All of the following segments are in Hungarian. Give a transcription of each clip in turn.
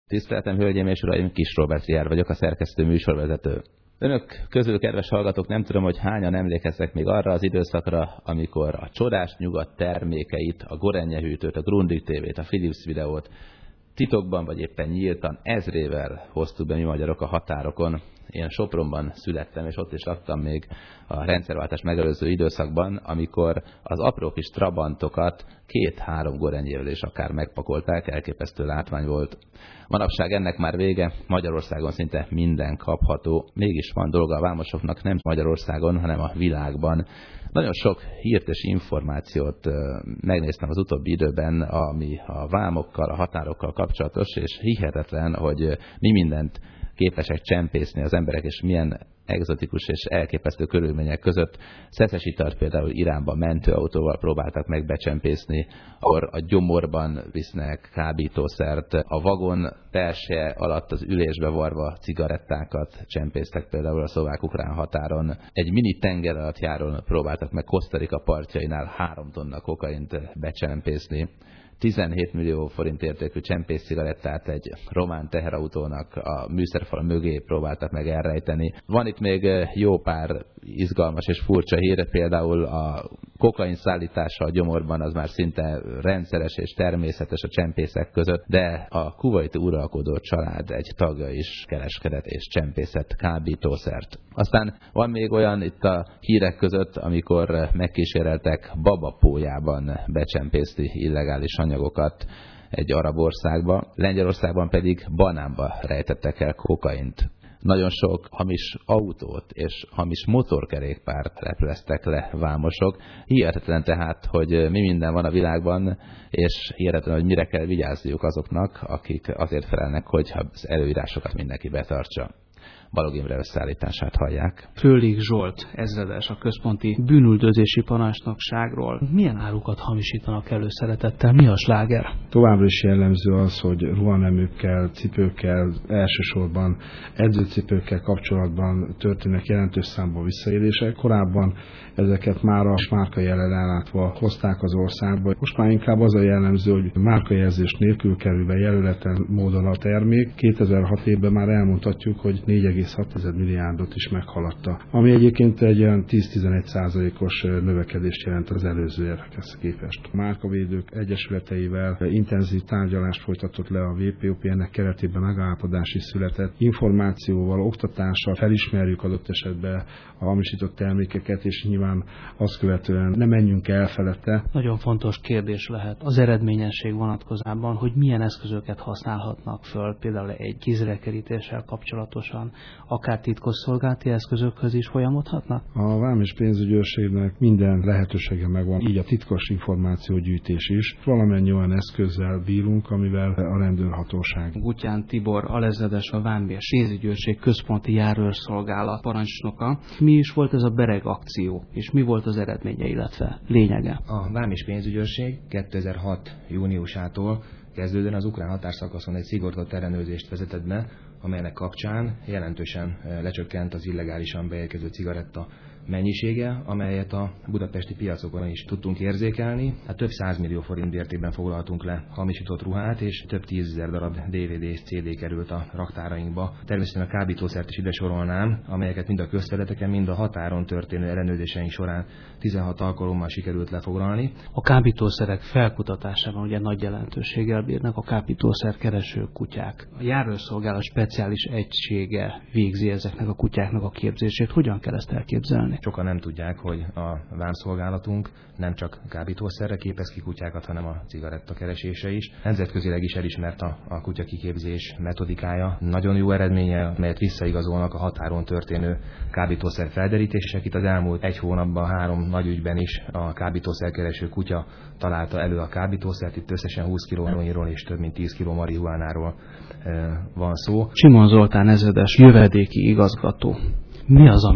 Tiszteltem, hölgyeim és uraim, Kis Róbert Jár vagyok, a szerkesztő műsorvezető. Önök közül, kedves hallgatók, nem tudom, hogy hányan emlékeznek még arra az időszakra, amikor a csodás nyugat termékeit, a Gorenje hűtőt, a Grundig TV-t, a Philips videót titokban vagy éppen nyíltan ezrével hoztuk be mi magyarok a határokon. Én Sopronban születtem, és ott is laktam még a rendszerváltás megelőző időszakban, amikor az apró kis trabantokat 2-3 gorenjével is akár megpakolták, elképesztő látvány volt. Manapság ennek már vége, Magyarországon szinte minden kapható, mégis van dolga a vámosoknak, nem Magyarországon, hanem a világban. Nagyon sok hírt és információt megnéztem az utóbbi időben, ami a vámokkal, a határokkal kapcsolatos, és hihetetlen, hogy mi mindent képesek csempészni az emberek, és milyen egzotikus és elképesztő körülmények között. Szeszes italt például Iránba mentőautóval próbáltak meg becsempészni, ahol a gyomorban visznek kábítószert, a vagon pelse alatt az ülésbe varva cigarettákat csempésztek például a szlovák-ukrán határon. Egy mini tengeralattjáron próbáltak meg Costa Rica partjainál 3 tonna kokaint becsempészni. 17 millió forint értékű csempészcigarettát egy román teherautónak a műszerfal mögé próbáltak meg elrejteni. Van itt még jó pár izgalmas és furcsa hír, például a kokain szállítása a gyomorban az már szinte rendszeres és természetes a csempészek között, de a kuvaiti uralkodó család egy tagja is kereskedett és csempészett kábítószert. Aztán van még olyan itt a hírek között, amikor megkíséreltek babapójában becsempészni illegális anyagokat egy arab országba, Lengyelországban pedig banánba rejtettek el kokaint. Nagyon sok hamis autót és hamis motorkerékpárt lepleztek le vámosok. Hihetetlen tehát, hogy mi minden van a világban, és hihetetlen, hogy mire kell vigyázniuk azoknak, akik azért felelnek, hogy az előírásokat mindenki betartsa. Balog Imre összeállítását hallják. Fröhlich Zsolt ezredes a központi bűnüldözési parancsnokságról. Milyen árukat hamisítanak előszeretettel? Mi a sláger? Továbbra is jellemző az, hogy ruhaneműkkel, cipőkkel, elsősorban edzőcipőkkel kapcsolatban történnek jelentős számban visszaélések. Korábban ezeket már a márkajellel ellátva hozták az országba. Most már inkább az a jellemző, hogy márkajelzés nélkül kerül be jelöleten módon a termék. 2006 évben már elmondhatjuk, hogy 4,6 milliárdot is meghaladta, ami egyébként egy olyan 10-11%-os növekedést jelent az előző évekhez képest. A márkavédők egyesületeivel intenzív tárgyalást folytatott le a WPOP, ennek keretében megállapodás is született. Információval, oktatással felismerjük adott esetben a hamisított termékeket, és nyilván azt követően ne menjünk el felette. Nagyon fontos kérdés lehet az eredményesség vonatkozásában, hogy milyen eszközöket használhatnak föl, például egy kézrekerítéssel kapcsolatosan, akár titkosszolgálati eszközökhöz is folyamodhatnak? A vám és pénzügyőrségnek minden lehetősége megvan, így a titkos információgyűjtés is. Valamennyi olyan eszközzel bírunk, amivel a rendőrhatóság. Gutyán Tibor alezredes, a vám és pénzügyőrség központi járőrszolgálat parancsnoka. Mi is volt ez a bereg akció, és mi volt az eredménye, illetve lényege? A vám és pénzügyőrség 2006. júniusától kezdődően az ukrán határszakaszon egy szigorúbb ellenőrzést vezetett be, amelynek kapcsán jelentősen lecsökkent az illegálisan beérkező cigaretta mennyisége, amelyet a budapesti piacokon is tudtunk érzékelni. Hát több 100 millió forint értékben foglaltunk le hamisított ruhát, és több 10 000 darab DVD és CD került a raktárainkba. Természetesen a kábítószert is ide sorolnám, amelyeket mind a közterületeken, mind a határon történő ellenőrzéseink során 16 alkalommal sikerült lefoglalni. A kábítószerek felkutatásában ugye nagy jelentőséggel bírnak a kábítószer kereső kutyák. A járőrszolgálat speciális egysége végzi ezeknek a kutyáknak a képzését. Hogyan kell ezt elképzelni? Sokan nem tudják, hogy a vámszolgálatunk nem csak kábítószerre képez ki kutyákat, hanem a cigaretta keresése is. Nemzetközileg is elismert a kutyakiképzés metodikája. Nagyon jó eredménye, melyet visszaigazolnak a határon történő kábítószer felderítések. Itt az elmúlt 1 hónapban 3 nagy ügyben is a kábítószerkereső kutya találta elő a kábítószert. Itt összesen 20 kg heroinról és több mint 10 kg marihuánáról van szó. Simon Zoltán ezredes, jövedéki igazgató. Mi az, amire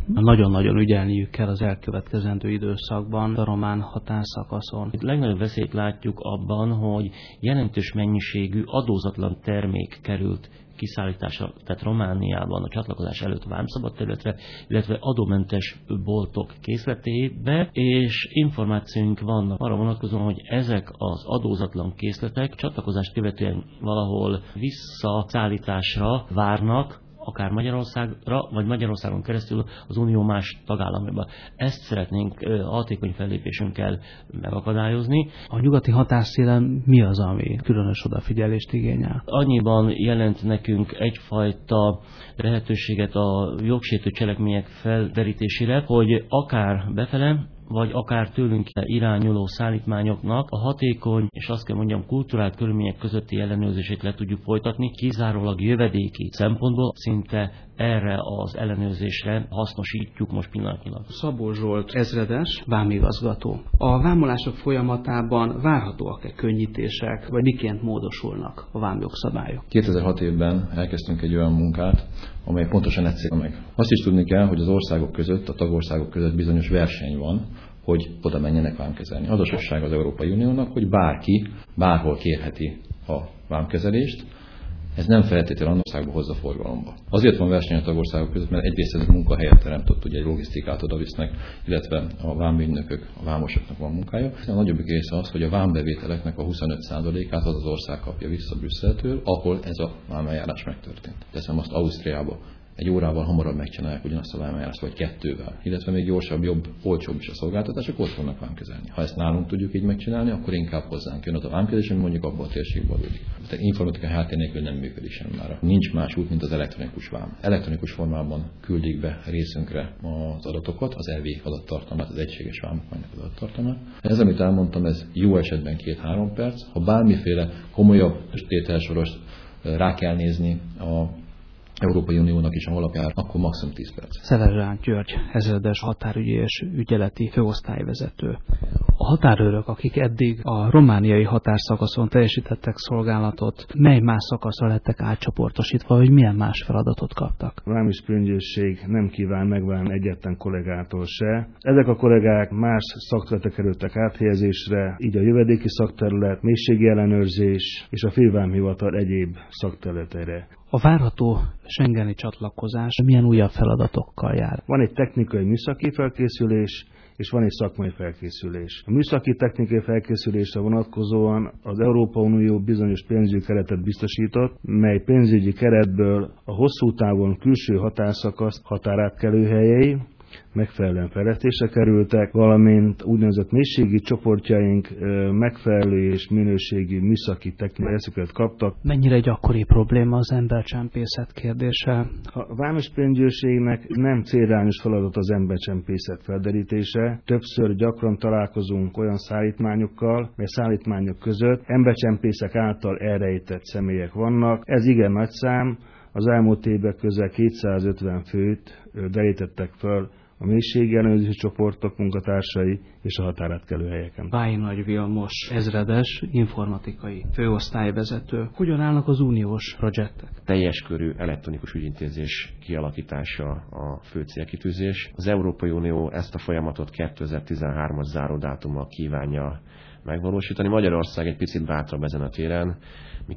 Nagyon-nagyon ügyelniük kell az elkövetkezendő időszakban a román határszakaszon. Itt legnagyobb veszélyt látjuk abban, hogy jelentős mennyiségű adózatlan termék került kiszállításra, tehát Romániában a csatlakozás előtt vámszabad területre, illetve adómentes boltok készletébe, és információink vannak arra vonatkozóan, hogy ezek az adózatlan készletek csatlakozást követően valahol visszaszállításra várnak, akár Magyarországra, vagy Magyarországon keresztül az Unió más tagállamába. Ezt szeretnénk hatékony fellépésünkkel megakadályozni. A nyugati határszélen mi az, ami különös odafigyelést igényel? Annyiban jelent nekünk egyfajta lehetőséget a jogsértő cselekmények felderítésére, hogy akár befele, vagy akár tőlünk irányuló szállítmányoknak a hatékony, és azt kell mondjam, kulturált körülmények közötti ellenőrzését le tudjuk folytatni, kizárólag jövedéki szempontból szinte erre az ellenőrzésre hasznosítjuk most pillanatnyilag. Szabó Zsolt ezredes, vámigazgató. A vámolások folyamatában várhatóak-e könnyítések, vagy miként módosulnak a vámjogszabályok? 2006 évben elkezdtünk egy olyan munkát, amely pontosan ezt célja meg. Azt is tudni kell, hogy az országok között, a tagországok között bizonyos verseny van, hogy oda menjenek vámkezelni. Az a sosság az Európai Uniónak, hogy bárki bárhol kérheti a vámkezelést, ez nem feltétlenül annak országba hozza forgalomba. Azért van verseny a tagországok között, mert egyrészt ez munkahelyet teremt, ugye egy logisztikát oda visznek, illetve a vámügynökök, a vámosoknak van munkája. A nagyobbik része az, hogy a vámbevételeknek a 25%-át az ország kapja vissza Brüsszeltől, ahol ez a vámeljárás megtörtént. Teszem azt Ausztriába. Egy órával hamarabb megcsinálják ugyanazt a vámeljárást, vagy kettővel. Illetve még gyorsabb, jobb, olcsóbb is a szolgáltatások, ott fognak vámkezelni. Ha ezt nálunk tudjuk így megcsinálni, akkor inkább hozzánk jön az a vámkezés, ami mondjuk abban a térségben adódik. Tehát informatikai háttér nélkül nem működik semmi már. Nincs más út, mint az elektronikus vám. Elektronikus formában küldik be részünkre az adatokat, az EV adattartalmát, az egységes vámokmánynak az adattartalmát. Ez, amit elmondtam, ez jó esetben 2-3 perc. Ha bármiféle komolyabb tételsoros rá kell nézni a Európai Uniónak is a honlapjára, akkor maximum 10 perc. Szelezsán György, ezredes határügyi és ügyeleti főosztályvezető. A határőrök, akik eddig a romániai határszakaszon teljesítettek szolgálatot, mely más szakaszra lettek átcsoportosítva, hogy milyen más feladatot kaptak? A vámi sprüngyőrség nem kíván megválni egyetlen kollégától se. Ezek a kollégák más szakterületre kerültek áthelyezésre, így a jövedéki szakterület, mélységi ellenőrzés és a fővámhivatal egyéb szakterületeire. A várható schengeni csatlakozás milyen újabb feladatokkal jár? Van egy technikai műszaki felkészülés, és van egy szakmai felkészülés. A műszaki technikai felkészülésre vonatkozóan az Európai Unió bizonyos pénzügyi keretet biztosított, mely pénzügyi keretből a hosszú távon külső határszakasz határátkelőhelyei megfelelően fejlesztésre kerültek, valamint úgynevezett mélységi csoportjaink megfelelő és minőségi műszaki technikai eszközöket kaptak. Mennyire gyakori probléma az embercsempészet kérdése? A vámos pénzügyőrségnek nem célirányos feladat az embercsempészet felderítése. Többször gyakran találkozunk olyan szállítmányokkal, mely szállítmányok között embercsempészek által elrejtett személyek vannak. Ez igen nagy szám. Az elmúlt évek közel 250 főt derítettek föl a mélységi ellenőrzési csoportok munkatársai és a határátkelőhelyeken. Vályi Nagy Vilmos, ezredes, informatikai főosztályvezető. Hogyan állnak az uniós projektek? Teljes körű elektronikus ügyintézés kialakítása a fő célkitűzés. Az Európai Unió ezt a folyamatot 2013-as záródátummal kívánja megvalósítani. Magyarország egy picit bátrabb ezen a téren. Mi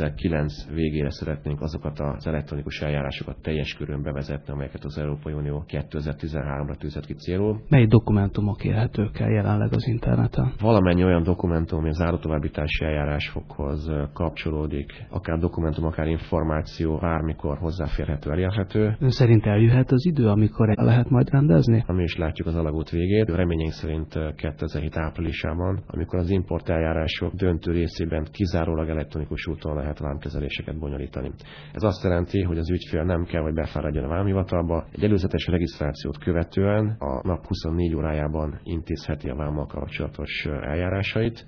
2009 végére szeretnénk azokat az elektronikus eljárásokat teljes körön bevezetni, amelyeket az Európai Unió 2013-ra tűzött ki célul. Mely dokumentumok érhetők el jelenleg az interneten? Valamennyi olyan dokumentum, ami a zárótovábbítási eljárásokhoz kapcsolódik, akár dokumentum, akár információ, bármikor hozzáférhető, elérhető. Ön szerint eljöhet az idő, amikor lehet majd rendezni? Mi is látjuk az alagút végét. Reményénk szerint 2007 áprilisában, amikor az import eljárások döntő részében kizárólag elektronikus úton lehet vámkezeléseket bonyolítani. Ez azt jelenti, hogy az ügyfél nem kell, hogy befáradjon a vámhivatalba. Egy előzetes regisztrációt követően a nap 24 órájában intézheti a vámmal kapcsolatos eljárásait.